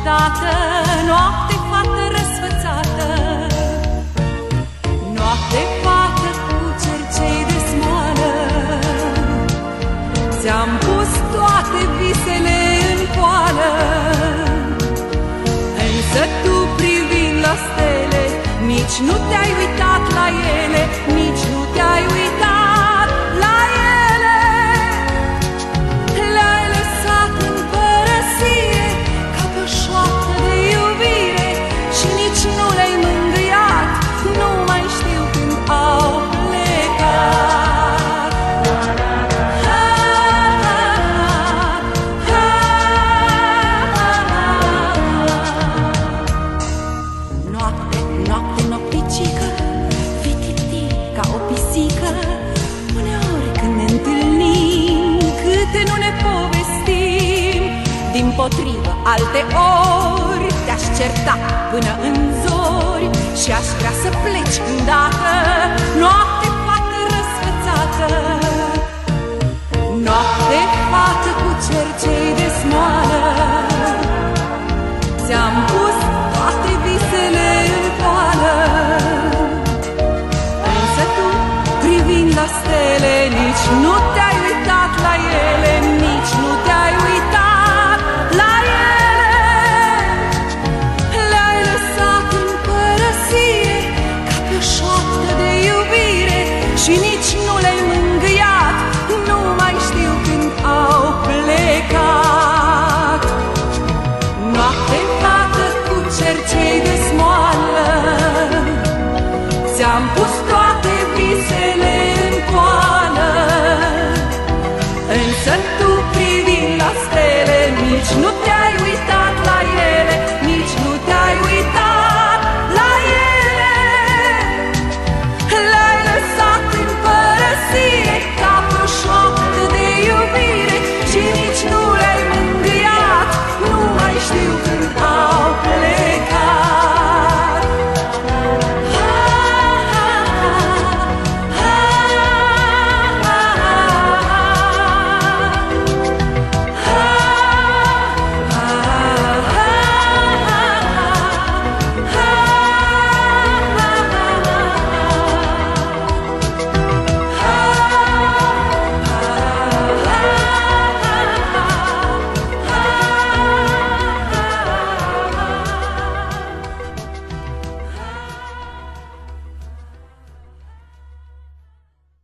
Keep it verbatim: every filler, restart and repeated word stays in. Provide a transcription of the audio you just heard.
odată, noapte, fată răsfățată, noapte, fată cu cercei de smoală. Ți-am pus toate visele în poală, însă tu, privind la stele, nici nu te-ai uitat la ele, nici nu te-ai uitat la ele. Le-ai lăsat în părăsie ca pe o șoaptă de iubire și nici nu le-ai mângâiat, nu mai știu când au plecat. Noapte, noapte, nopticică, fititi ca o pisică, uneori când ne întâlnim, câte nu ne povestim. Dimpotrivă, alte ori te-aș certa până în zori și aș vrea să pleci îndată, noapte, fată răsfățată, noapte, fată cu cercei de smoală. Ți-am pus toate visele în poală, însă tu, privind la stele, nici nu te-ai uitat la ele, nici nu te-ai uitat la ele. Le-ai lăsat în părăsie ca pe o șoaptă de iubire și nici nu le-ai mângâiat, nu mai știu când au plecat. Noapte, fată cu cercei de smoală, ți-am pus toate